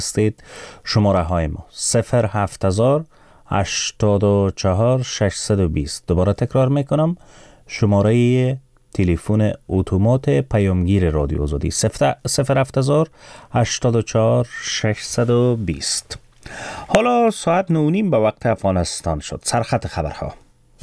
استید. شماره های ما 070 84 620. دوباره تکرار میکنم، شماره تلفن اتومات پیامگیر رادیو آزادی 070 84 620. حالا ساعت 9:30 به وقت افغانستان شد. سرخط خبرها.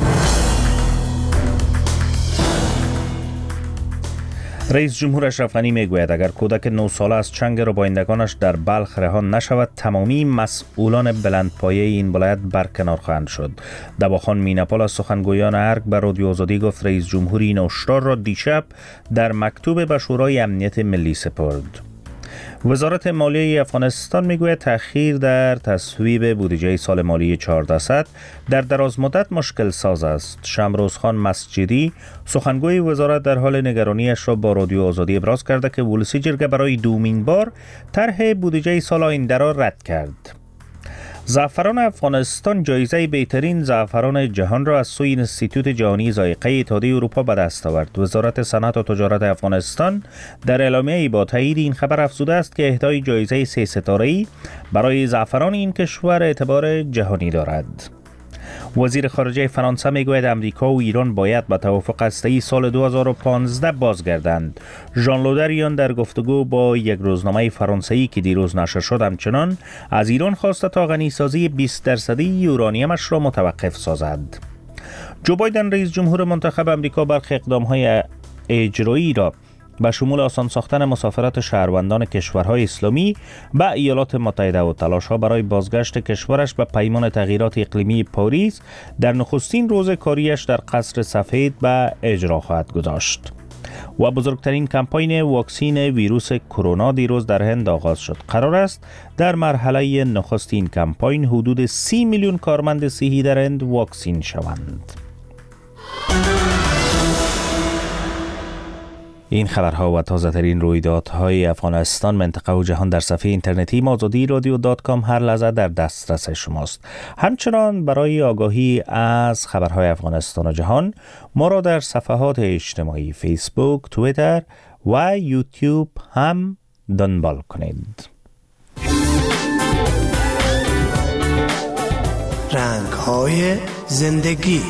رئیس جمهور اشرف غنی میگوید اگر کودک 9 ساله از چنگ ربایندگانش در بلخ رهان نشود، تمامی مسئولان بلندپایه این ولایت برکنار خواهند شد. دواخان میناپال از سخنگویان ارگ به رادیو آزادی گفت رئیس جمهور این هشدار را دیشب در مکتوب به شورای امنیت ملی سپرد. وزارت مالیه افغانستان میگوید تأخیر در تصویب بودجه سال مالی 1400 در دراز مدت مشکل ساز است. شمروز خان مسجدی سخنگوی وزارت در حال نگرانیش را با رادیو آزادی ابراز کرده که ولسی جرگه برای دومین بار طرح بودجه سال آینده را رد کرد. زعفران افغانستان جایزه بهترین زعفران جهان را از سوی انستیتوت جهانی ذائقه اتحادیه اروپا به دست آورد. وزارت صنعت و تجارت افغانستان در اعلامیه‌ای با تایید این خبر افزوده است که اهدای جایزه 3 ستاره‌ای برای زعفران این کشور اعتبار جهانی دارد. وزیر خارجه فرانسه میگوید امریکا و ایران باید به توافق هسته‌ای سال 2015 بازگردند. ژان لودریان در گفتگو با یک روزنامه فرانسوی که دیروز نشر شد همچنان از ایران خواسته تا غنیسازی 20% یورانیمش را متوقف سازد. جو بایدن رئیس جمهور منتخب امریکا برخی اقدام‌های اجرایی را به شمول آسان ساختن مسافرت شهروندان کشورهای اسلامی به ایالات متحده و تلاش‌ها برای بازگشت کشورش به پیمان تغییرات اقلیمی پاریس در نخستین روز کاریش در قصر سفید به اجرا خواهد گذاشت. و بزرگترین کمپاین واکسین ویروس کرونا دیروز در هند آغاز شد. قرار است در مرحله نخست این کمپاین حدود 30 میلیون کارمند صحی در هند واکسین شوند. این خبرها و تازه ترین رویدادهای افغانستان، منطقه و جهان در صفحه اینترنتی azadi-radio.com هر لحظه در دسترس شماست. همچنان برای آگاهی از خبرهای افغانستان و جهان ما را در صفحات اجتماعی فیسبوک، توییتر و یوتیوب هم دنبال کنید. رنگ‌های زندگی.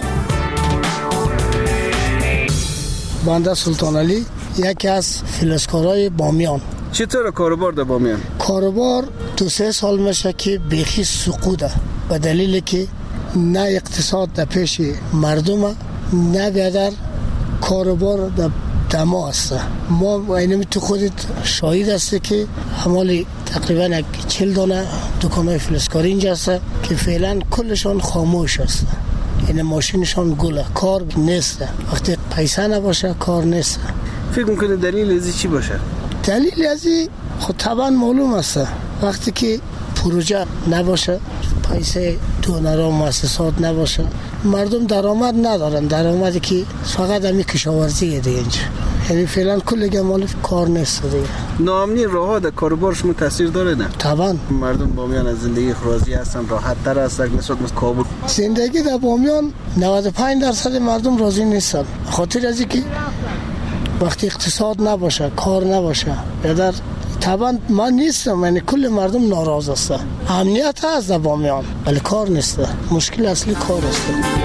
بنده سلطان علی، یکی از فلزکارهای بامیان. چطور کاروبار در بامیان؟ کاروبار 2-3 سال میشه که بیخی سقوطه، به دلیلی که نه اقتصاد در پیش مردم، نه بیادر کاروبار در دما است. ما اینمی تو خودت شاهد هستی که حمالی تقریبا 40 دانه دکانهای فلزکاری اینجا است که فعلا کلشان خاموش است. این ماشینشان گله، کار نیست. وقتی پیسه نباشه کار نیست. فکر میکنه دلیل ازی چی باشه؟ دلیل ازی خود طبعا معلوم است. وقتی که پروژه نباشه، پیسه دونرها مؤسسات نباشه، مردم درآمد ندارن. درآمدی که فقط همین کشاورزیه دیگه اینجا. یعنی فعلا کل مال کار نیست دیگه. ناامنی راه‌ها در کاروبار شما تاثیر داره نه؟ طبعا. مردم بامیان از زندگی راضی هستن، راحت تر هستن نسبت به کابل. زندگی در بامیان 95% مردم راضی نیستن. خاطر از اینکه وقتی اقتصاد نباشه، کار نباشه، در طبعا من نیستم، یعنی کل مردم ناراض هستن. امنیت هست در بامیان ولی کار نیست. مشکل اصلی کار است.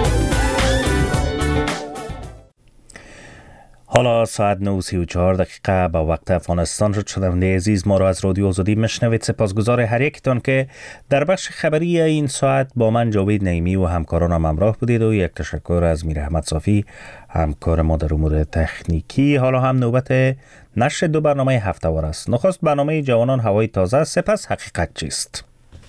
حالا ساعت 9:34 به وقت افغانستان شد. شنونده عزیز، ما را از رادیو آزادی میشنوید. سپاسگزار هر یکتان که در بخش خبری این ساعت با من جاوید نعیمی و همکارانم همراه بودید و یک تشکر از میر احمد صافی همکار ما در امور تکنیکی. حالا هم نوبت نشر 2 برنامه هفته‌وار است. نخست برنامه جوانان هوای تازه، سپس حقیقت چیست.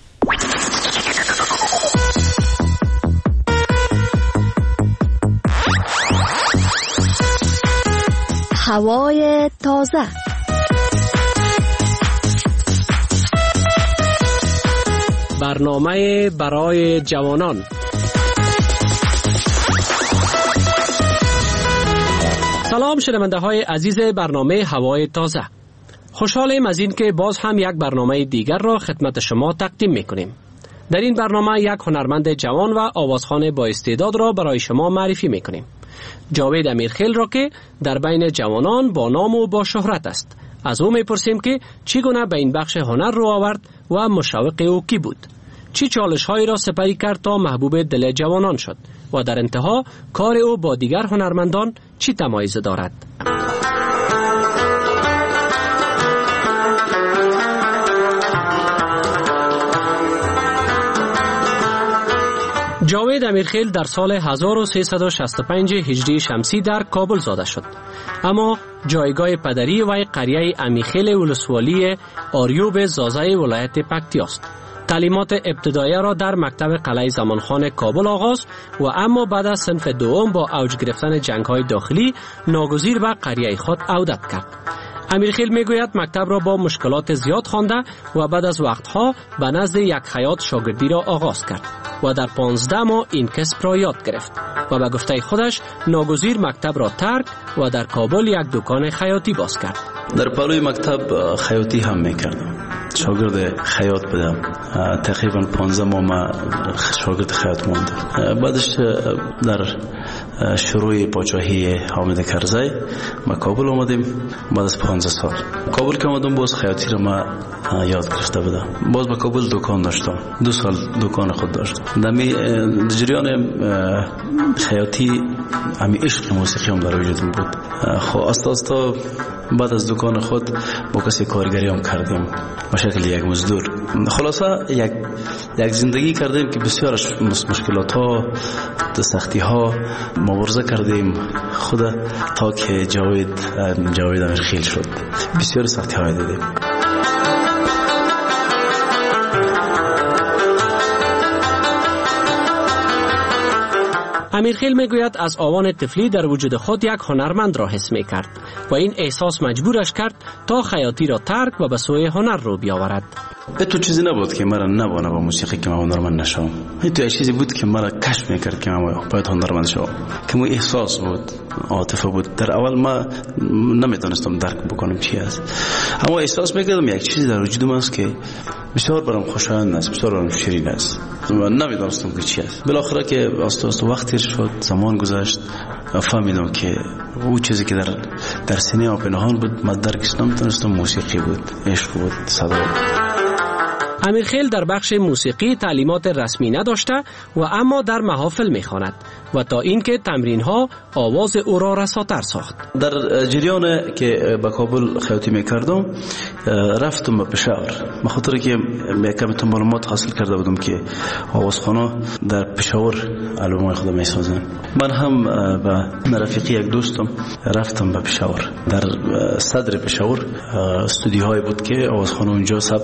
هوای تازه. برنامه برای جوانان. سلام شنونده های عزیز برنامه هوای تازه. خوشحالیم از این که باز هم یک برنامه دیگر را خدمت شما تقدیم میکنیم. در این برنامه یک هنرمند جوان و آوازخوان با استعداد را برای شما معرفی میکنیم. جاوید امیرخیل را که در بین جوانان با نام و با شهرت است. از او میپرسیم که چگونه به این بخش هنر رو آورد و مشوق او کی بود، چی چالش هایی را سپری کرد تا محبوب دل جوانان شد و در انتها کار او با دیگر هنرمندان چی تمایز دارد. جاوید امیرخیل در سال 1365 هجری شمسی در کابل زاده شد، اما جایگاه پدری و قریه امیرخیل ولسوالی آریوب زازه ولایت پکتیا است. تعلیمات ابتدایی را در مکتب قلعه زمانخان کابل آغاز و اما بعد از صنف دوم با اوج گرفتن جنگ‌های داخلی ناگزیر به قریه خود عودت کرد. امیرخیل میگوید مکتب را با مشکلات زیاد خوانده و بعد از وقتها به نزد یک خیاط شاگردی را آغاز کرد و در 15 ماه این کسب را یاد گرفت و به گفته خودش ناگزیر مکتب را ترک و در کابل یک دکان خیاطی باز کرد. در پلوی مکتب خیاطی هم میکردم، شاگرد خیاط بودم. تقریبا 15 ماه ما شاگرد خیاط موندم. بعدش در شروع پادشاهی حامد کرزی ما کابل آمدیم. بعد از 15 سال کابل که آمدم باز خیاطی را ما یاد گرفته بودم. باز با کابل دکان داشتم، 2 سال دکان خود داشتم. در جریان خیاطی همی عشق موسیقی هم در وجودم بود. خب آستا بعد از دکان خود با کسی کارگری هم کردیم به شکل یک مزدور. خلاصه یک زندگی کردیم که بسیار مشکلات ها، سختی ها مبارزه کردیم خود تا که جاوید امیرخیل شد. بسیار سختی های دیدیم. امیرخیل میگوید از آوان طفلی در وجود خود یک هنرمند را حس میکرد و این احساس مجبورش کرد تا خیاطی را ترک و به سوی هنر رو بیاورد. تو چیزی نبود که مرا نبانه با موسیقی که من هنرمند نشم. تو چیزی بود که مرا کشف میکرد که من باید هنرمند شم، که مو احساس بود، عاطفه بود. در اول ما نمیتونستم درک بکنم چی است، اما احساس میکردم یک چیزی در وجودم است که بسیار برام خوشایند است، بسیار برام شیرین است و نمیدونستم که چی است. بالاخره که آستا وقتی شد، زمان گذشت، فهمیدم که او چیزی که در سینه و پنهان بود من درکش نمیتونستم. موسیقی بود، عشق بود، صدا بود. امیرخیل در بخش موسیقی تعلیمات رسمی نداشته و اما در محافل میخواند و تا اینکه تمرین ها آواز او را رساتر ساخت. در جریان که با کابل خیاطی میکردم رفتم به پشاور، بخاطر که کمی معلومات حاصل کرده بودم که آوازخانه در پشاور آلبومای خود میسازن. من هم با رفیقی یک دوستم رفتم به پشاور. در صدر پشاور استودیوهایی بود که آوازخانه اونجا